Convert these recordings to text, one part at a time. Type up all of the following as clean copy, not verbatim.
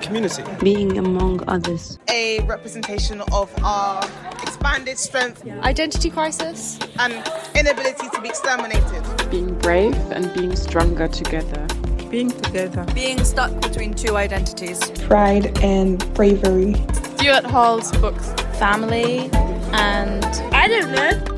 community. Being among others. A representation of our expanded strength. Identity crisis. And inability to be exterminated. Being brave and being stronger together. Being together. Being stuck between two identities. Pride and bravery. Stuart Hall's books. Family and... I don't know.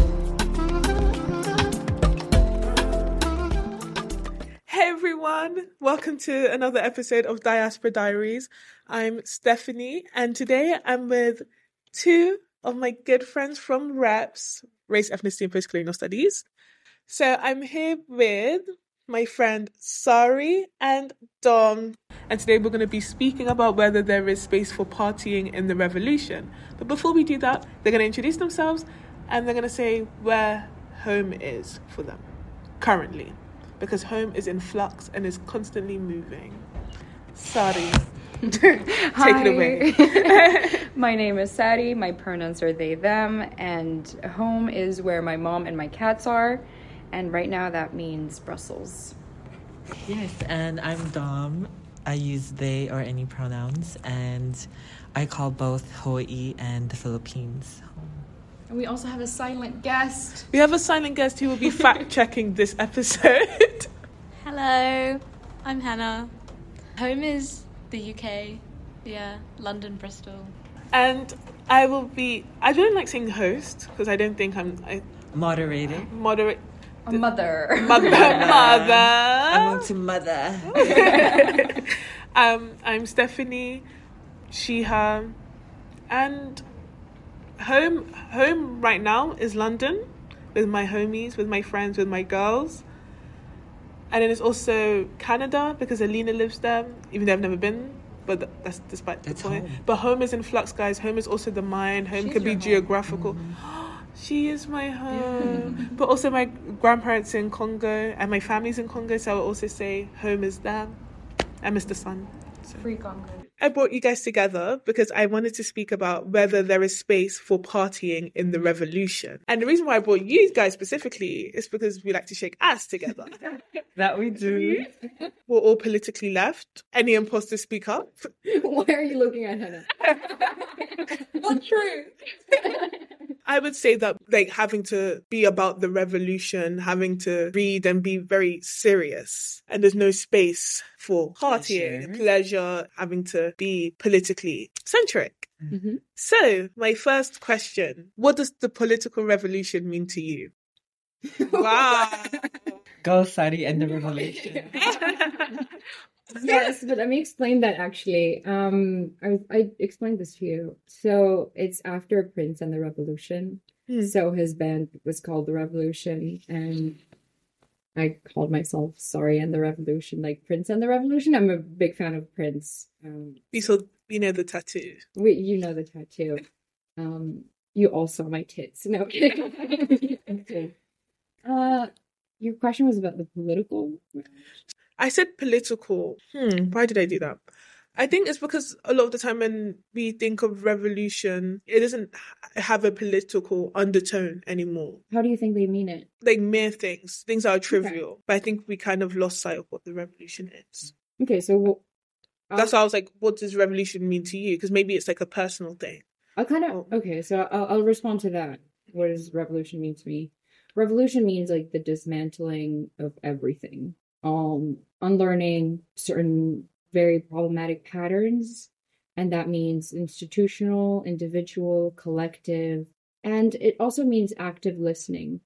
Hey everyone, welcome to another episode of Diaspora Diaries. I'm Stephanie, and today I'm with two of my good friends from REPS, Race, Ethnicity and Post-Colonial Studies. So I'm here with my friend Sari and Dom, and today we're going to be speaking about whether there is space for partying in the revolution. But before we do that, they're going to introduce themselves and they're going to say where home is for them currently, because home is in flux and is constantly moving. Sari, take it away. My name is Sari, my pronouns are they, them, and home is where my mom and my cats are, and right now that means Brussels. Yes, and I'm Dom. I use they or any pronouns, and I call both Hawaii and the Philippines home. And we also have a silent guest. We have a silent guest who will be fact-checking this episode. Hello, I'm Hannah. Home is the UK. Yeah, London, Bristol. And I don't like saying host, because I don't think Moderator. A mother. Mother. I'm on to mother. I'm Stephanie, she, her, and home right now is London, with my homies, with my friends, with my girls. And then it's also Canada, because Alina lives there, even though I've never been, but that's despite the point. Home. But home is in flux, guys. Home is also the mind. Home can be geographical. Mm-hmm. She is my home. But also my grandparents in Congo, and my family's in Congo, so I will also say home is there. I miss the sun. So. Free Congo. I brought you guys together because I wanted to speak about whether there is space for partying in the revolution. And the reason why I brought you guys specifically is because we like to shake ass together. That we do. We're all politically left. Any imposters speak up? Why are you looking at Hannah? Not true. I would say that having to be about the revolution, having to read and be very serious, and there's no space for partying, pleasure, having to be politically centric. Mm-hmm. So, my first question, what does the political revolution mean to you? Wow. Go, Sari, and the revolution. Yes, but let me explain that actually. I explained this to you. So it's after Prince and the Revolution. So his band was called The Revolution, and I called myself Sari and the Revolution, like Prince and the Revolution. I'm a big fan of Prince. You know the tattoo. You know the tattoo. You all saw my tits. No. Okay. Your question was about the political. I said political. Why did I do that? I think it's because a lot of the time when we think of revolution, it doesn't have a political undertone anymore. How do you think they mean it? Like mere things that are trivial. Okay. But I think we kind of lost sight of what the revolution is. Okay, so... That's why I was like, what does revolution mean to you? Because maybe it's like a personal thing. Okay, so I'll respond to that. What does revolution mean to me? Revolution means like the dismantling of everything. Unlearning certain very problematic patterns, and that means institutional, individual, collective, and it also means active listening.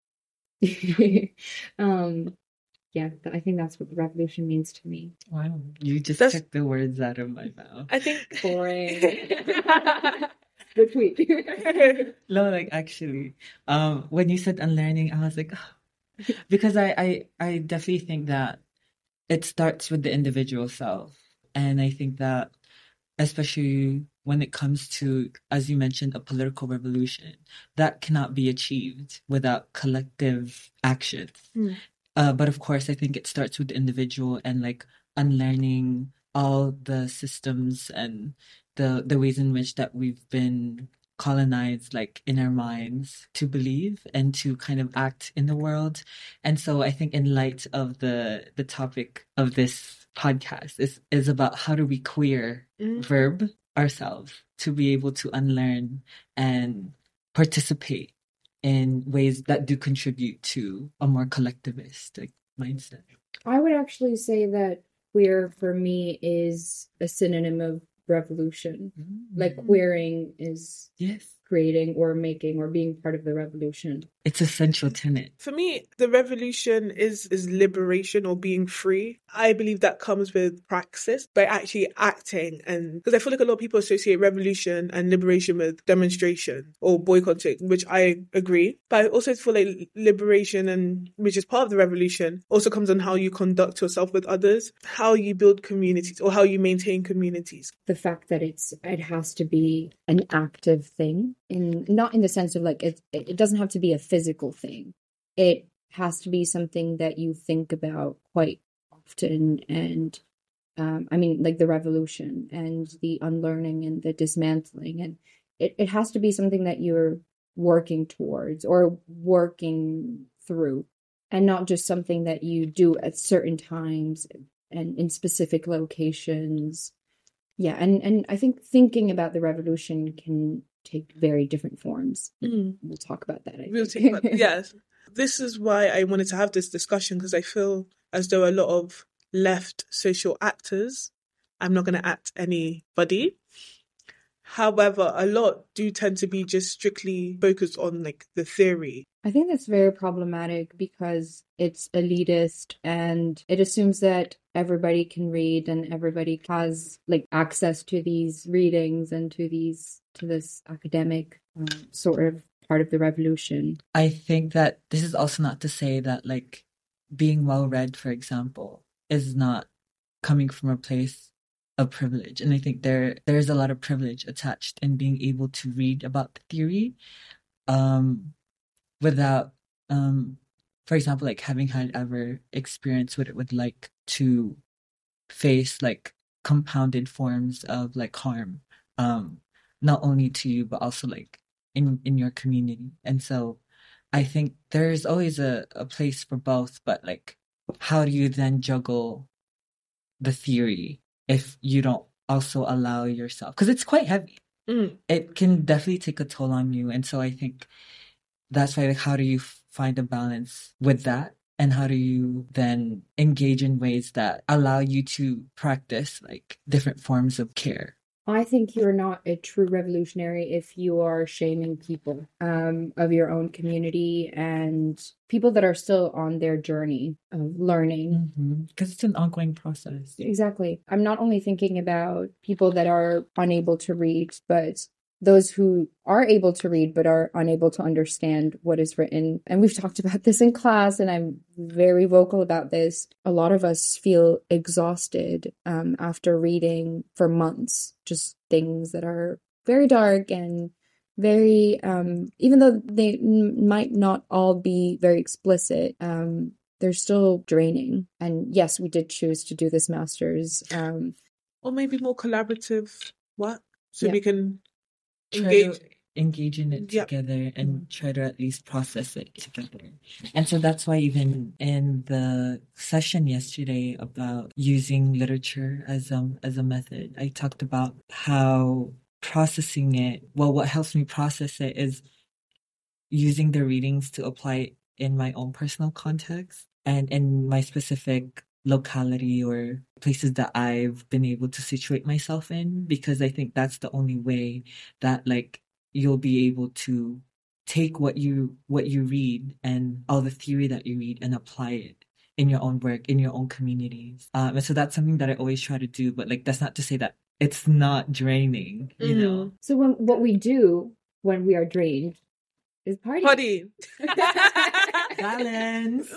Yeah, I think that's what the revolution means to me. Wow, you just took the words out of my mouth. I think boring. The tweet. No, like actually, when you said unlearning, I was like, oh. Because I definitely think that it starts with the individual self. And I think that especially when it comes to, as you mentioned, a political revolution, that cannot be achieved without collective actions. But of course, I think it starts with the individual and like unlearning all the systems and the ways in which that we've been colonized, like in our minds, to believe and to kind of act in the world. And so I think in light of the topic of this podcast is about how do we queer verb ourselves to be able to unlearn and participate in ways that do contribute to a more collectivist mindset. I would actually say that queer for me is a synonym of revolution. Like queering is creating or making or being part of the revolution. It's a central tenet. For me, the revolution is liberation or being free. I believe that comes with praxis, by actually acting. And because I feel like a lot of people associate revolution and liberation with demonstration or boycotting, which I agree. But I also feel like liberation, and which is part of the revolution, also comes on how you conduct yourself with others, how you build communities or how you maintain communities. The fact that it has to be an active thing, not in the sense of like it doesn't have to be a physical thing. It has to be something that you think about quite often. And I mean, like the revolution and the unlearning and the dismantling, and it has to be something that you're working towards or working through, and not just something that you do at certain times and in specific locations. Yeah, and I think thinking about the revolution can take very different forms. We'll talk about that. Yes. This is why I wanted to have this discussion, because I feel as though a lot of left social actors, I'm not going to act anybody, however, a lot do tend to be just strictly focused on like the theory. I think that's very problematic because it's elitist and it assumes that everybody can read and everybody has like access to these readings and to this academic sort of part of the revolution. I think that this is also not to say that like being well read, for example, is not coming from a place of privilege. And I think there's a lot of privilege attached in being able to read about the theory without, for example, like having had ever experienced what it would like to face like compounded forms of like harm, not only to you, but also like in your community. And so I think there's always a place for both, but like, how do you then juggle the theory if you don't also allow yourself? Because it's quite heavy. It can definitely take a toll on you. And so I think that's why, like, how do you find a balance with that? And how do you then engage in ways that allow you to practice like different forms of care? I think you're not a true revolutionary if you are shaming people of your own community and people that are still on their journey of learning. Because it's an ongoing process. Exactly. I'm not only thinking about people that are unable to read, but those who are able to read but are unable to understand what is written. And we've talked about this in class, and I'm very vocal about this. A lot of us feel exhausted after reading for months, just things that are very dark and very, even though they might not all be very explicit, they're still draining. And yes, we did choose to do this master's. Or maybe more collaborative work, so we can engage in it together and try to at least process it together. And so that's why even in the session yesterday about using literature as a method, I talked about how processing it, well, what helps me process it is using the readings to apply it in my own personal context and in my specific locality or places that I've been able to situate myself in, because I think that's the only way that like you'll be able to take what you read and all the theory that you read and apply it in your own work, in your own communities. And so that's something that I always try to do, but like that's not to say that it's not draining, you know. So what we do when we are drained is party. Balance.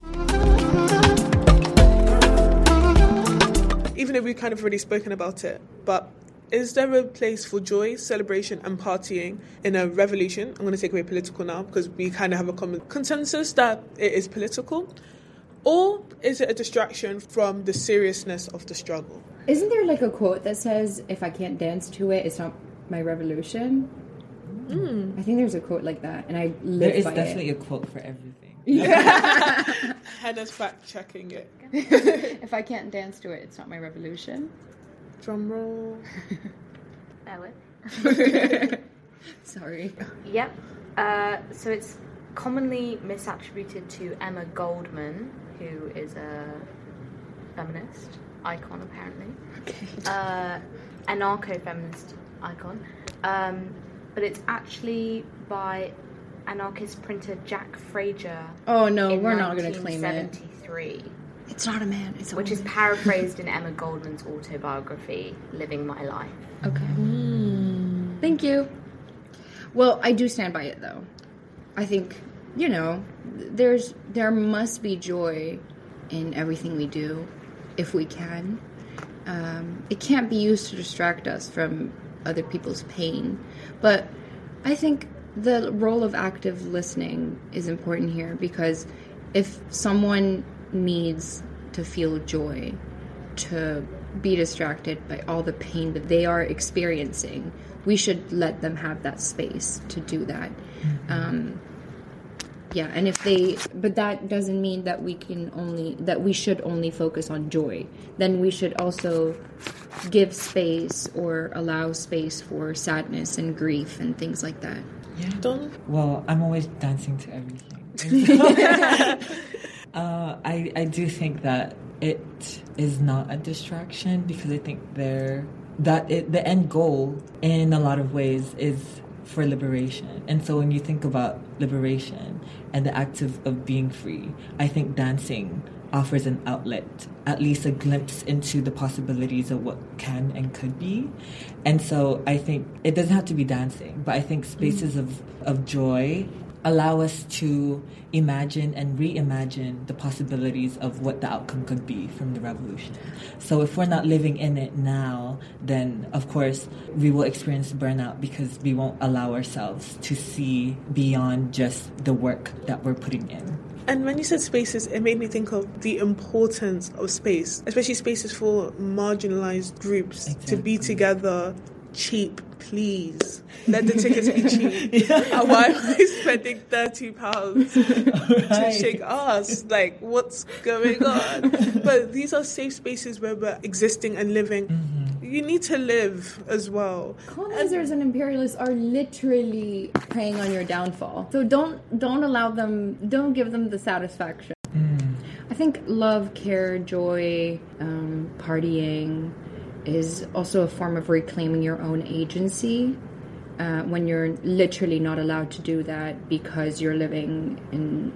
Even if we've kind of already spoken about it, but is there a place for joy, celebration and partying in a revolution? I'm going to take away political now because we kind of have a common consensus that it is political. Or is it a distraction from the seriousness of the struggle? Isn't there like a quote that says, if I can't dance to it, it's not my revolution? I think there's a quote like that, and I live by it. There is definitely a quote for everything. Hannah's fact checking it. If I can't dance to it, it's not my revolution. Drum roll. Sorry. Yep. So it's commonly misattributed to Emma Goldman, who is a feminist icon, apparently. Okay. Anarcho-feminist icon. But it's actually by anarchist printer Jack Fraser. Oh no, we're not going to claim it. 1973. It's not a man. It's a which is woman. paraphrased in Emma Goldman's autobiography, Living My Life. Okay. Thank you. Well, I do stand by it, though. I think, there must be joy in everything we do, if we can. It can't be used to distract us from other people's pain. But I think the role of active listening is important here, because if someone needs to feel joy, to be distracted by all the pain that they are experiencing, we should let them have that space to do that. But that doesn't mean that we should only focus on joy. Then we should also give space or allow space for sadness and grief and things like that. Yeah. Well, I'm always dancing to everything. I do think that it is not a distraction, because I think the end goal in a lot of ways is for liberation. And so when you think about liberation and the act of being free, I think dancing offers an outlet, at least a glimpse into the possibilities of what can and could be. And so I think it doesn't have to be dancing, but I think spaces of joy allow us to imagine and reimagine the possibilities of what the outcome could be from the revolution. So if we're not living in it now, then of course we will experience burnout, because we won't allow ourselves to see beyond just the work that we're putting in. And when you said spaces, it made me think of the importance of space, especially spaces for marginalized groups to be together. Cheap, please. Let the tickets be cheap. And why am I spending £30 to shake ass? Like, what's going on? But these are safe spaces where we're existing and living. You need to live as well. Colonizers and imperialists are literally preying on your downfall. So don't give them the satisfaction. I think love, care, joy, partying is also a form of reclaiming your own agency, when you're literally not allowed to do that because you're living in,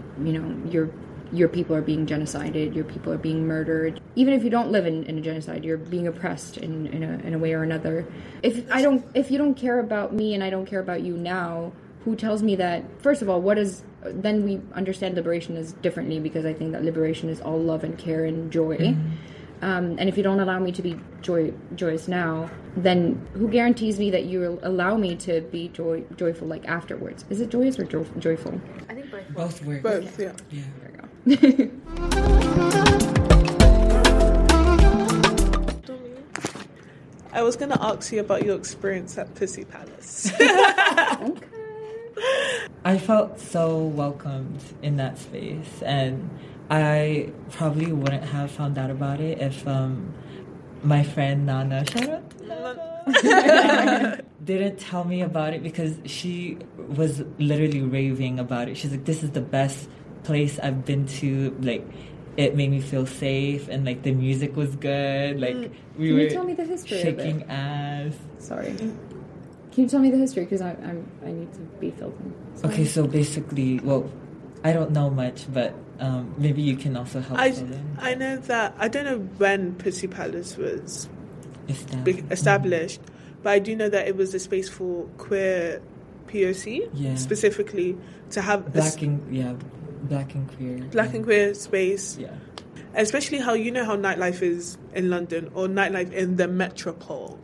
your people are being genocided, your people are being murdered. Even if you don't live in a genocide, you're being oppressed in a way or another. If you don't care about me and I don't care about you now, who tells me that? First of all, then we understand liberation as differently, because I think that liberation is all love and care and joy. And if you don't allow me to be joyous now, then who guarantees me that you will allow me to be joyful like afterwards? Is it joyous or joyful? I think both. Both work. Both, yeah. There we go. I was going to ask you about your experience at Pussy Palace. Okay. I felt so welcomed in that space, and I probably wouldn't have found out about it if my friend Nana, shout out to Nana, didn't tell me about it, because she was literally raving about it. She's like, this is the best place I've been to. Like, it made me feel safe, and like the music was good. Like we Can were you tell me the history shaking of it? ass. Sorry. Can you tell me the history? Because I need to be filled in. Sorry. Okay, so basically, well, I don't know much, but maybe you can also help. I know that, I don't know when Pussy Palace was established, but I do know that it was a space for queer POC, specifically to have black and queer space. Yeah. Especially how nightlife is in London, or nightlife in the metropole.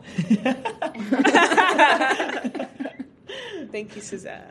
Thank you, Suzanne.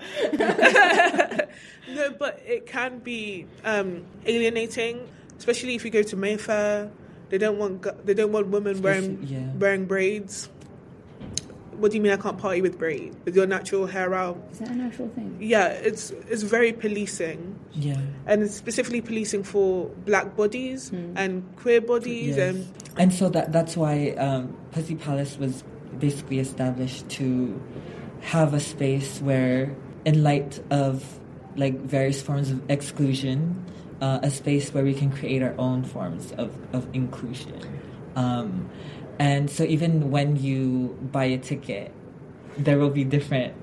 No, but it can be alienating, especially if you go to Mayfair. They don't want women wearing braids. what do you mean I can't party with braid? With your natural hair out? Is that an actual thing? Yeah, it's very policing. Yeah. And it's specifically policing for black bodies and queer bodies. Yes. And so that's why Pussy Palace was basically established to have a space where, in light of like various forms of exclusion, a space where we can create our own forms of inclusion. And so even when you buy a ticket, there will be different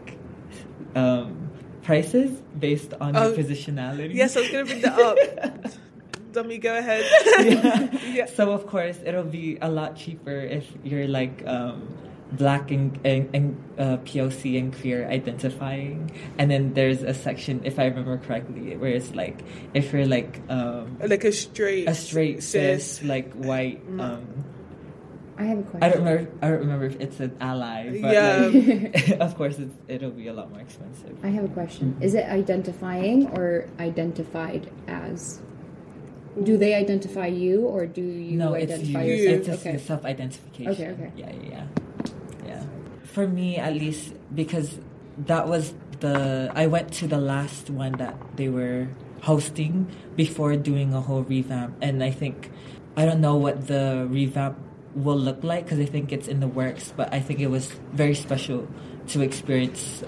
prices based on your positionality. Yes, I was going to bring that up. Dummy, go ahead. Yeah. So of course it'll be a lot cheaper if you're like Black and POC and queer identifying, and then there's a section, if I remember correctly, where it's like if you're like a straight cis like white. I have a question. I don't remember if it's an ally, but of course it'll be a lot more expensive. I have a question. Is it identifying or identified as? Do they identify you, or do you identify yourself? It's self-identification. Okay. Yeah. For me, at least, because that was I went to the last one that they were hosting before doing a whole revamp, and I don't know what the revamp will look like because I think it's in the works, but I think it was very special to experience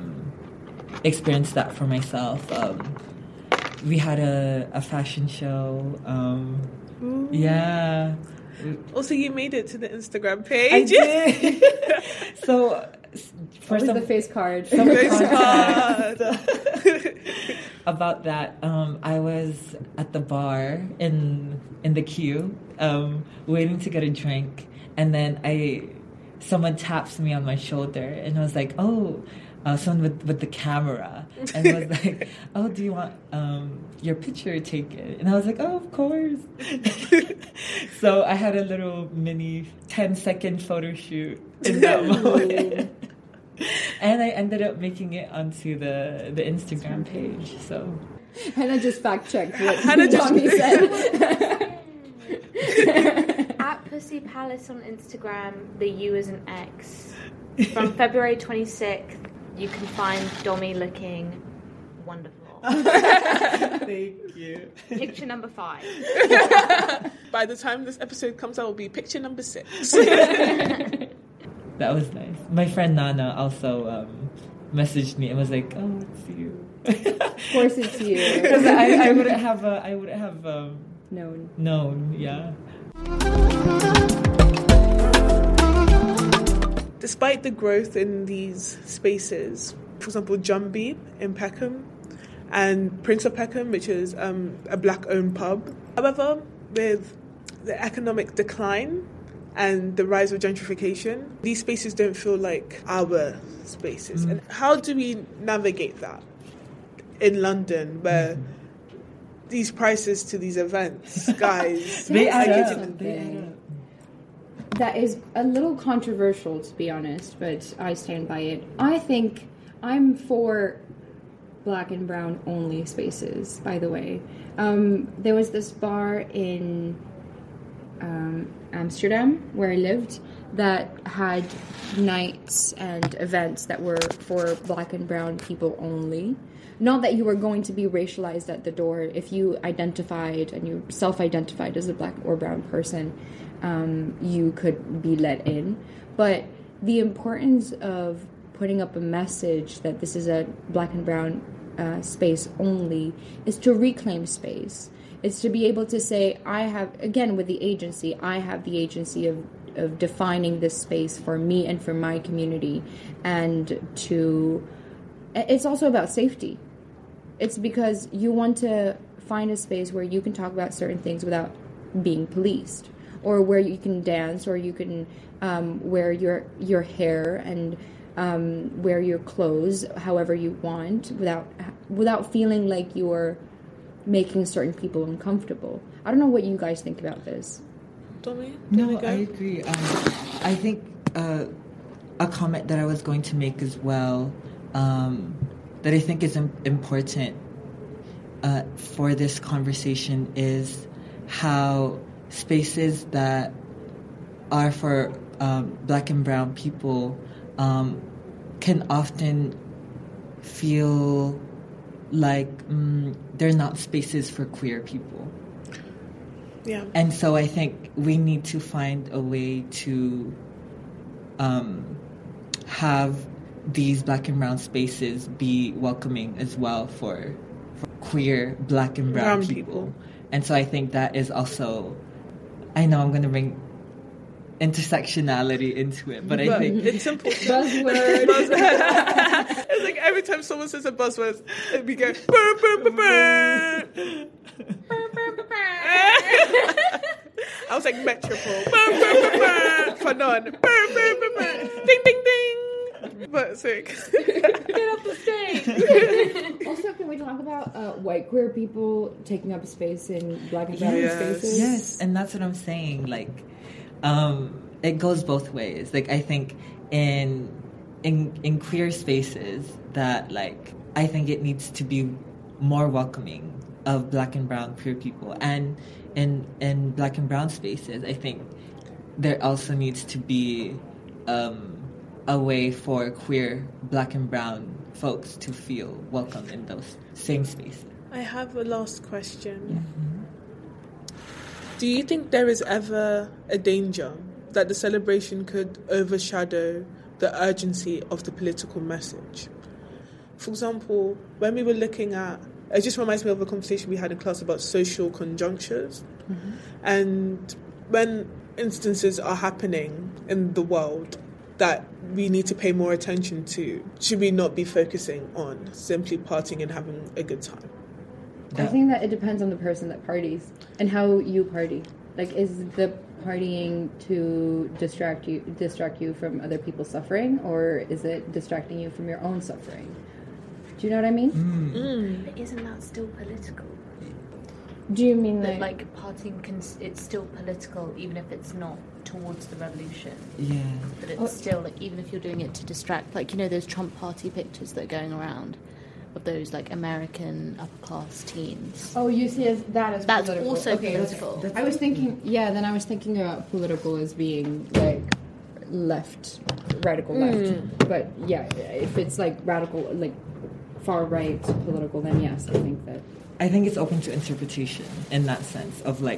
that for myself. We had a fashion show. Yeah. Also, you made it to the Instagram page. I did. So, for the face card. About that, I was at the bar in the queue, waiting to get a drink, and then someone taps me on my shoulder, and I was like, "Oh." Someone with the camera, and was like, "Oh, do you want your picture taken?" And I was like, "Oh, of course." So I had a little mini 10-second photo shoot in that moment, and I ended up making it onto the Instagram page. So Hannah just fact checked what Tommy said. At Pussy Palace on Instagram, the U is an X. From February 26th. You can find Dommy looking wonderful. Thank you. Picture number 5. By the time this episode comes out, it will be picture number 6. That was nice. My friend Nana also messaged me and was like, "Oh, it's you." Of course, it's you. Because I wouldn't have known. Yeah. Despite the growth in these spaces, for example, Jumbie in Peckham and Prince of Peckham, which is a black-owned pub. However, with the economic decline and the rise of gentrification, these spaces don't feel like our spaces. And how do we navigate that in London, where these prices to these events, guys, they add up. That is a little controversial, to be honest, but I stand by it. I think I'm for Black and brown only spaces, by the way. There was this bar in Amsterdam, where I lived, that had nights and events that were for Black and brown people only. Not that you were going to be racialized at the door if you identified and you self-identified as a Black or brown person. You could be let in, but the importance of putting up a message that this is a Black and brown space only is to reclaim space. It's to be able to say, I have the agency of defining this space for me and for my community, and it's also about safety. It's because you want to find a space where you can talk about certain things without being policed, or where you can dance, or you can wear your hair and wear your clothes however you want without feeling like you're making certain people uncomfortable. I don't know what you guys think about this. Tommy? No, I agree. I think a comment that I was going to make as well, that I think is important for this conversation, is how spaces that are for Black and brown people can often feel like they're not spaces for queer people. Yeah. And so I think we need to find a way to have these Black and brown spaces be welcoming as well for queer Black and brown people. And so I think that is also, I know I'm going to bring intersectionality into it, but I think it's important. Buzzword. It's like every time someone says a buzzword, we go burr, burr, burr, burr. I was like Metropole. Burr, burr, burr, burr. For none. Burr, burr, burr, burr. Ding, ding, ding. But sick. Get off the stage. Also, can we talk about white queer people taking up space in Black and brown spaces? Yes, and that's what I'm saying. Like, it goes both ways. Like, I think in queer spaces that, like, I think it needs to be more welcoming of Black and brown queer people, and in Black and brown spaces, I think there also needs to be a way for queer Black and brown folks to feel welcome in those same spaces. I have a last question. Do you think there is ever a danger that the celebration could overshadow the urgency of the political message? For example, when we were looking at, it just reminds me of a conversation we had in class about social conjunctures. And when instances are happening in the world that we need to pay more attention to, should we not be focusing on simply partying and having a good time? I think that it depends on the person that parties and how you party. Like, is the partying to distract you from other people's suffering, or is it distracting you from your own suffering? Do you know what I mean? But isn't that still political? Do you mean That like partying it's still political even if it's not towards the revolution? Yeah. But it's still, like, even if you're doing it to distract, like, you know those Trump party pictures that are going around of those, like, American upper class teens. Oh, you see that's political. Also political. I was thinking, then I was thinking about political as being like left, radical left. But yeah, if it's like radical, like far right political, then yes, I think it's open to interpretation in that sense of, like,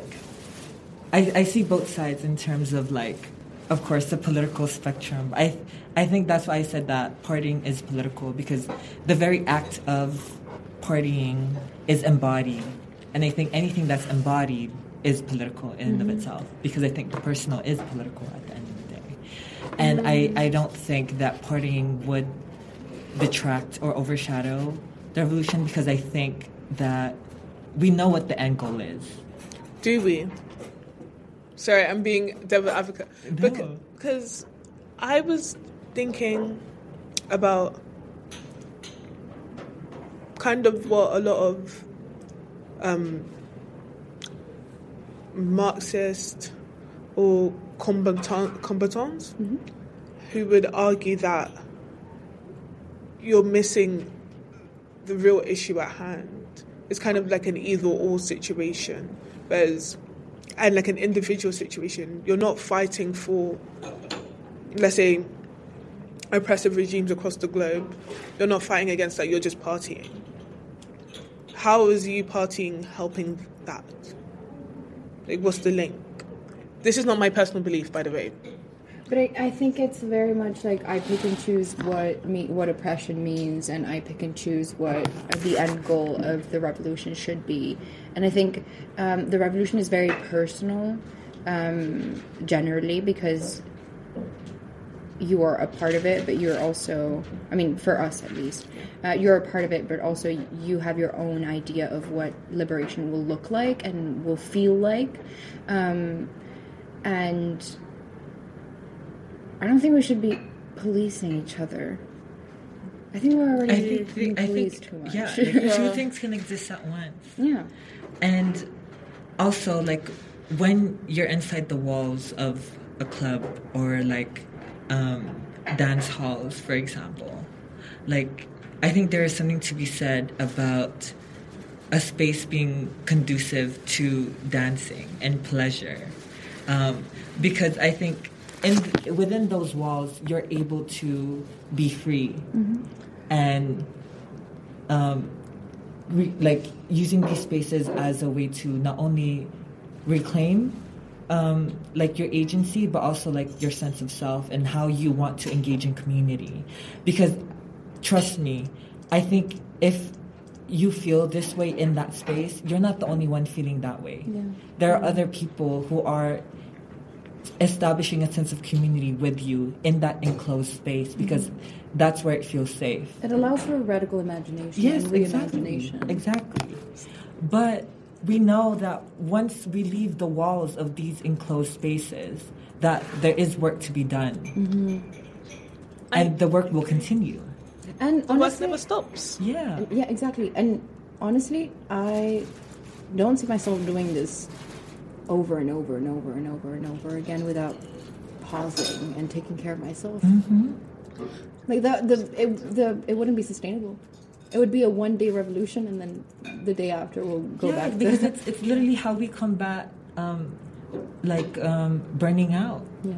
I see both sides in terms of, like, of course, the political spectrum. I think that's why I said that partying is political, because the very act of partying is embodied. And I think anything that's embodied is political in and of itself, because I think the personal is political at the end of the day. And I don't think that partying would detract or overshadow the revolution, because I think that we know what the end goal is. Do we? Sorry, I'm being devil advocate. No. Because I was thinking about kind of what a lot of Marxist or combatants who would argue that you're missing the real issue at hand. It's kind of like an either-or situation, whereas, and like an individual situation, you're not fighting for, let's say, oppressive regimes across the globe. You're not fighting against that, you're just partying. How is you partying helping that? Like, what's the link? This is not my personal belief, by the way. But I think it's very much like I pick and choose what oppression means, and I pick and choose what the end goal of the revolution should be. And I think the revolution is very personal, generally, because you are a part of it, but you're also, I mean, for us at least, you're a part of it, but also you have your own idea of what liberation will look like and will feel like. And I don't think we should be policing each other. I think we're already being policed too much. Yeah, two things can exist at once. Yeah. And also, like, when you're inside the walls of a club or, like, dance halls, for example, like, I think there is something to be said about a space being conducive to dancing and pleasure. Because I think within those walls, you're able to be free, and like using these spaces as a way to not only reclaim like your agency, but also like your sense of self and how you want to engage in community. Because trust me, I think if you feel this way in that space, you're not the only one feeling that way. Yeah. There are other people who are establishing a sense of community with you in that enclosed space, because that's where it feels safe. It allows for radical imagination. Yes, and reimagination. Exactly. But we know that once we leave the walls of these enclosed spaces, that there is work to be done. And the work will continue. And The work honestly, never stops. Yeah. yeah, exactly. And honestly, I don't see myself doing this over and over and over and over and over again without pausing and taking care of myself. Like it wouldn't be sustainable. It would be a one-day revolution, and then the day after we'll go back to because it's literally how we combat burning out. Yeah.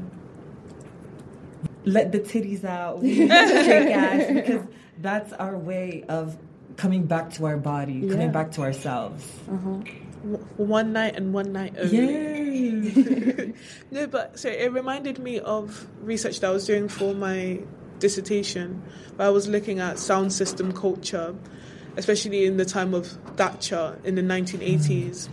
Let the titties out. We need to shake ass, because that's our way of coming back to our body, coming back to ourselves. One night and one night only. Yay! No, but so it reminded me of research that I was doing for my dissertation, where I was looking at sound system culture, especially in the time of Thatcher in the 1980s.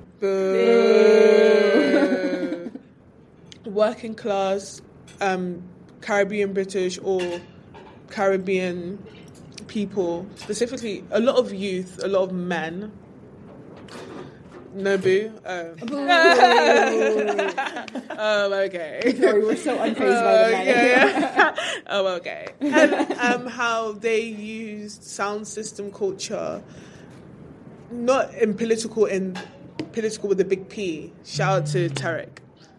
Boo. Working class, Caribbean British or Caribbean people, specifically a lot of youth, a lot of men. No boo. Okay. Sorry, we're so unfazed by the men. Yeah. Oh, okay. And how they used sound system culture, not in political with a big P. Shout out to Tarek.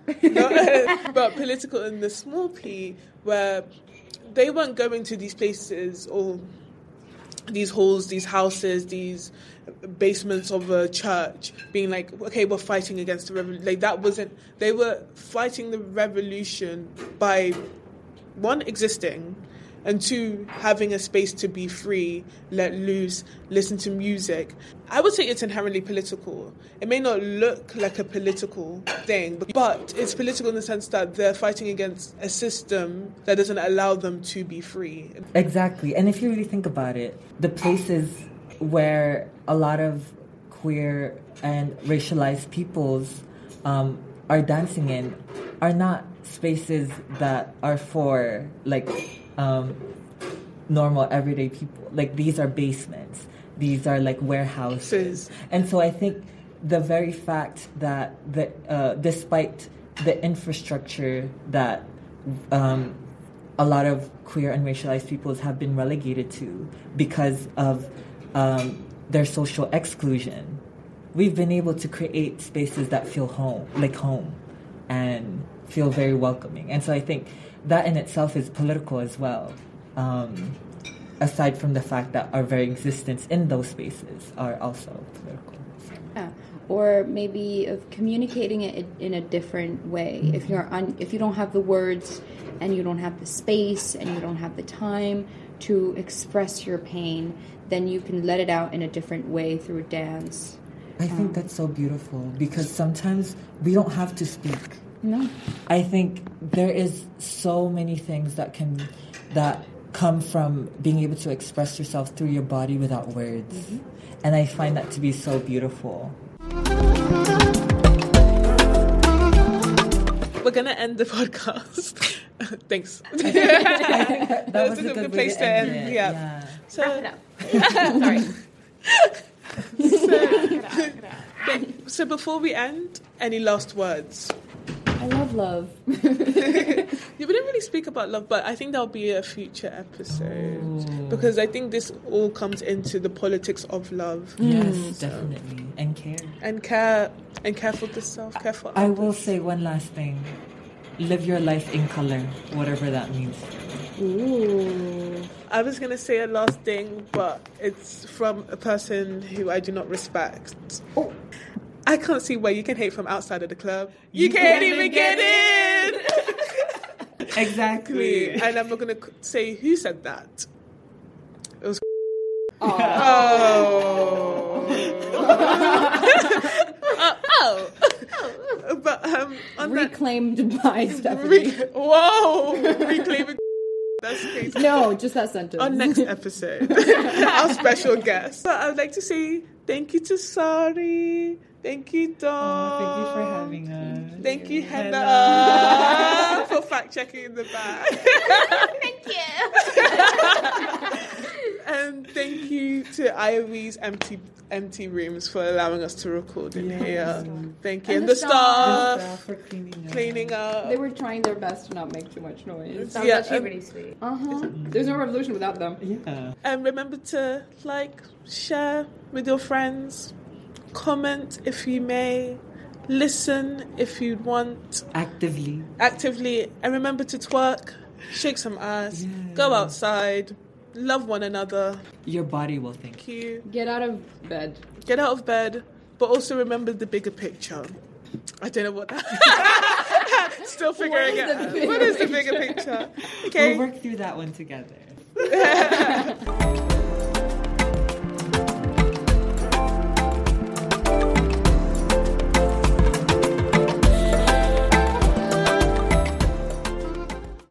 But political in the small P, where they weren't going to these places or these halls, these houses, these basements of a church, being like, okay, we're fighting against the revolution. Like, that wasn't. They were fighting the revolution by, one, existing, and two, having a space to be free, let loose, listen to music. I would say it's inherently political. It may not look like a political thing, but it's political in the sense that they're fighting against a system that doesn't allow them to be free. Exactly. And if you really think about it, the places where a lot of queer and racialized peoples are dancing in are not spaces that are for, like, normal everyday people. Like, these are basements, these are like warehouses. And so I think the very fact that despite the infrastructure that a lot of queer and racialized peoples have been relegated to because of their social exclusion, we've been able to create spaces that feel home and feel very welcoming. And so I think that in itself is political as well, aside from the fact that our very existence in those spaces are also political. Yeah. Or maybe of communicating it in a different way. If you don't have the words and you don't have the space and you don't have the time to express your pain, then you can let it out in a different way through dance. I think that's so beautiful, because sometimes we don't have to speak. No. I think there is so many things that come from being able to express yourself through your body without words. And I find that to be so beautiful. We're going to end the podcast. Thanks. I think that was a good place to end. Yeah. So, Wrap it up. Sorry. So before we end, any last words? I love love. We didn't really speak about love, but I think there'll be a future episode, because I think this all comes into the politics of love. Yes, definitely. And care. And care for the self, care for others. I will say one last thing. Live your life in color, whatever that means. Ooh. I was going to say a last thing, but it's from a person who I do not respect. Oh. I can't see where you can hate from outside of the club. You can't even get in! Exactly. And I'm not going to say who said that. It was. Oh. But on reclaimed by Stephanie. Reclaiming. That's crazy. No, just that sentence. On next episode, our special guest. So I would like to say thank you to Sari. Thank you, Dawn. Thank you for having us. Thank you, Henna, for fact checking in the back. Thank you. And thank you to Ivy's empty rooms for allowing us to record in here. Thank you. And the staff for cleaning up. They were trying their best to not make too much noise. That was actually really sweet. There's no revolution without them. Yeah. And remember to share with your friends, comment if you may, listen if you want. Actively. And remember to twerk, shake some ass, go outside, love one another. Your body will thank you. Get out of bed. But also remember the bigger picture. I don't know what that. Still figuring it out. What is the bigger picture? Okay. We'll work through that one together.